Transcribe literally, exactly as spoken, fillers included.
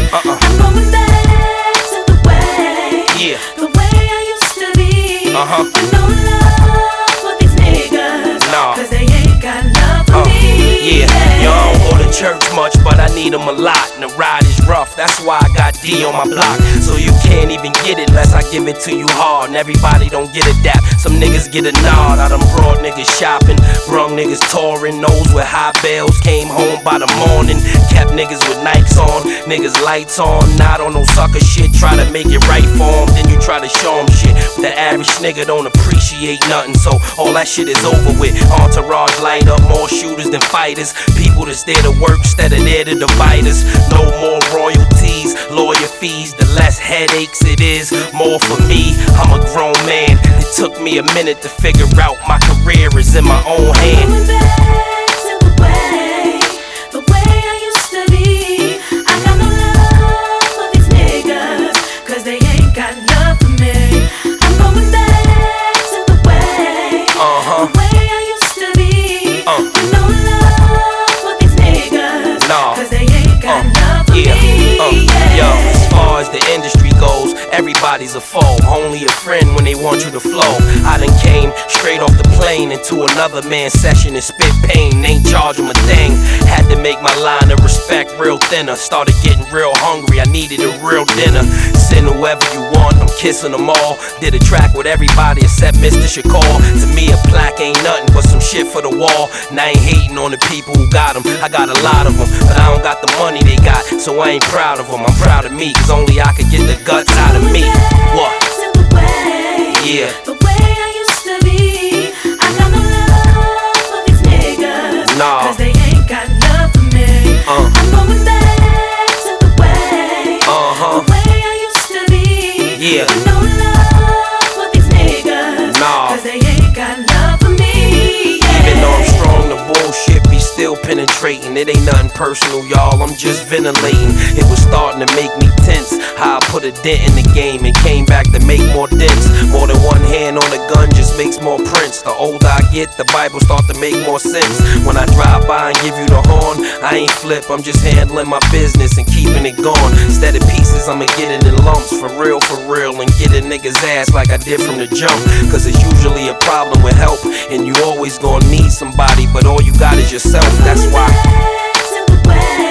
Uh-uh. I'm going back to the way, Yeah. the way I used to be. Uh-huh. With no love for these niggas, Nah. cause they ain't got love for Uh, me. yeah, yo, I don't go to church much, but I need them a lot. And the ride is rough, that's why I got D on my block. So you can't even get it unless I give it to you hard. And everybody don't get a dap, some niggas get a nod. I done brought niggas shopping, brung niggas touring. Those with high bells came home by the morning. Kept niggas with Nikes on, niggas lights on. Not on no sucker shit, try to make it right for them. Then you try to show them shit. The average nigga don't appreciate nothing, so all that shit is over with. Entourage light up, more shooters than fighters. People that's there to work instead of there to divide us. No more royalties, lawyer fees. The less headaches it is, more for me. I'm a grown man. It took me a minute to figure out my career is in my own hand. Going back to the way, the way I used to be. I got no love for these niggas, cause they ain't got love for me. I'm going back to the way, Uh-huh. the way I used to be. Uh. With no love for these niggas, Nah. cause they ain't got Uh. love for Yeah, me. uh, Yeah. yo, as far as the industry goes, everybody's a foe, only a friend when they want you to flow. I done came straight off the plane into another man's session and spit pain, ain't charge him a thing. Had to make my line of respect real thinner, started getting real hungry, I needed a real dinner. Send whoever you want, I'm kissing them all. Did a track with everybody except Mister Shakur. To me a plaque ain't nothing but some shit for the wall. And I ain't hating on the people who got them, I got a lot of them, but I don't got the money they got, so I ain't proud of them. I'm proud of me, cause only I could get the guts out of me. What? To the way, Yeah. the way I used to be. I got no love for these niggas, Nah. cause they ain't got love for me. Uh. I'm going back to the way, Uh-huh. the way I used to be. Yeah. With no love for these niggas, Nah. cause they ain't got love for me. Yeah. Even though I'm strong, the bullshit be still penetrating. It ain't nothing personal, y'all, I'm just ventilating. It was starting to make me tense, how I put a dent in the game and came back to make more dents. More than one hand on the gun just makes more prints. The older I get, the Bible start to make more sense. When I drive by and give you the horn, I ain't flip, I'm just handling my business and keeping it going. Instead of pieces, I'ma get it in lumps, for real, for real, and get a nigga's ass like I did from the jump. Cause it's usually a problem with help, and you always gonna need somebody, but all you got is yourself, that's why. Back to the way,